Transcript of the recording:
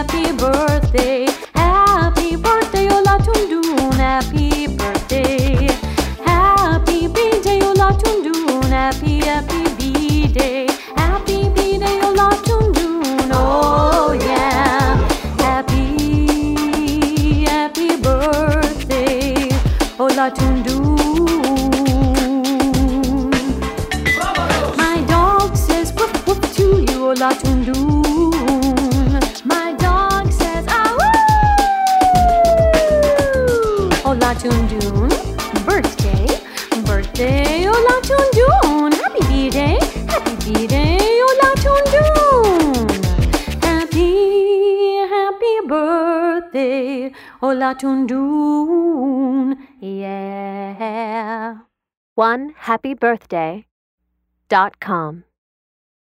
happy birthday. Happy birthday, Olatundun. Happy birthday. Happy B-day, Olatundun. Happy B-day. Happy B-day, Olatundun. Oh yeah. Happy birthday, Olatundun. My dog says woof woof to you, Olatundun. My dog says ah woo. Olatundun, birthday, birthday, Olatundun. Happy B-day, Olatundun. Happy birthday, Olatundun. Yeah. OneHappyBirthday.com